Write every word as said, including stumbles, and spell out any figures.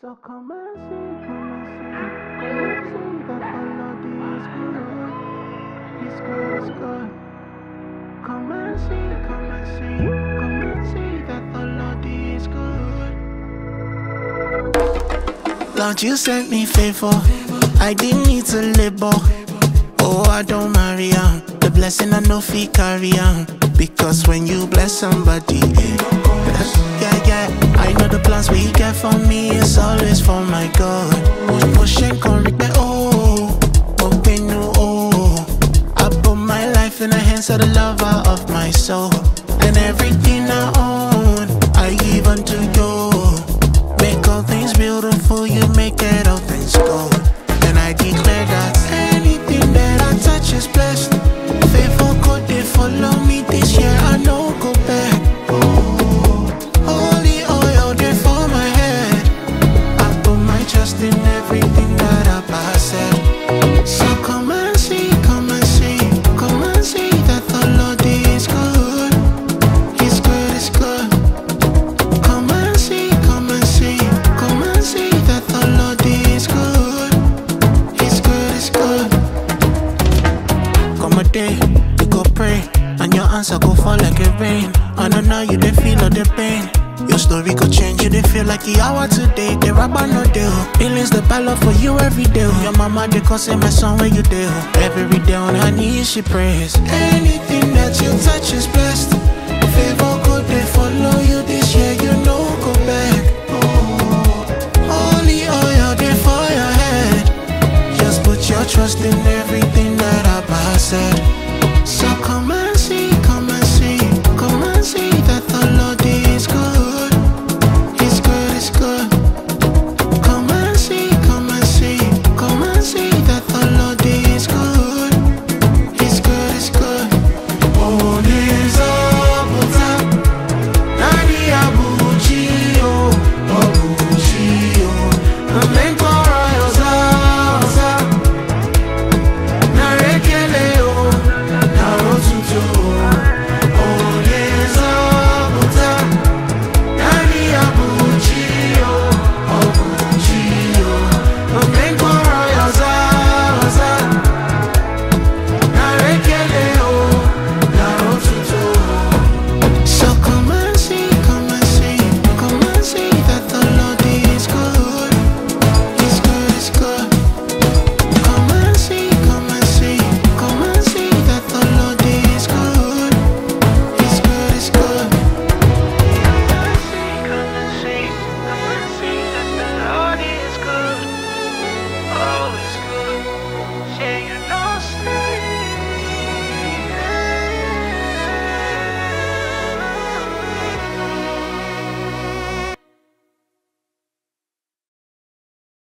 So come and see, come and see, come and see that melody is good. It's good, it's good. Come and see, come and see, come and see that melody is good. Lord, you sent me favor. I didn't need to labor. Oh, I don't marry on. The blessing I know fee carry on. Because when you bless somebody, yeah, yeah, I know the plans we get for me is always for my God. Push, push and come regret, oh, open new, oh. I put my life in the hands of the lover of my soul. And everything I own, I give unto you. Make all things beautiful, you make it all things gold. And I declare that anything that I touch is blessed. Favor could they follow me this year, I know go back. Holy oil they for my head. I put my trust in everything that I pass. So come and see, come and see, come and see that the Lord is good. He's good, it's good. Come and see, come and see, come and see that the Lord is good. He's good, it's good. Come a day, you go pray, and your answer go fall like a rain. I know now you dey feel all the pain. Your story go change, you dey feel like the hour today. The rabbi no deal. Feelings the battle for you every day. Your mama dey call say my son where you dey. Every day on her knees she prays. Anything that you touch is blessed.